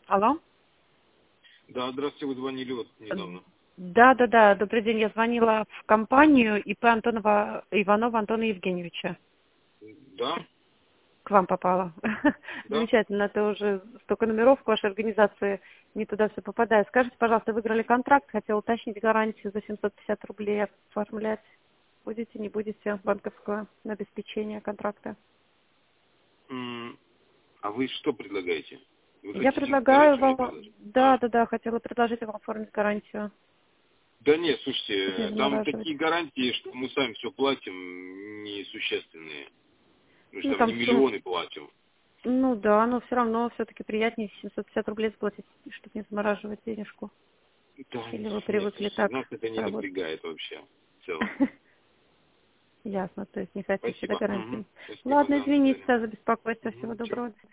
Алло? Да, здравствуйте, вы звонили вот недавно. Да, добрый день. Я звонила в компанию ИП Иванова Антона Евгеньевича. Да? К вам попала. Да? Замечательно. Это уже столько номеров в вашей организации, не туда все попадает. Скажите, пожалуйста, выиграли контракт, хотела уточнить гарантию за 750 рублей оформлять. Будете, не будете банковское на обеспечение контракта? А вы что предлагаете? Вы Я хотите предлагаю гарантию мне вам... предложить? Да, хотела предложить вам оформить гарантию, Да нет, чтобы не слушайте, там замораживать. такие гарантии, что мы сами все платим, несущественные. Мы же Ну, там там не миллионы платим. Ну да, но все равно все-таки приятнее 750 рублей заплатить, чтобы не замораживать денежку. Да, Или вы нет, привыкли слушайте, так нас это не работать? напрягает вообще, в целом. Ясно, то есть не хотите, да, Спасибо. гарантии? Спасибо, Ладно, да, до извините свидания. за беспокойство, всего Чё? доброго.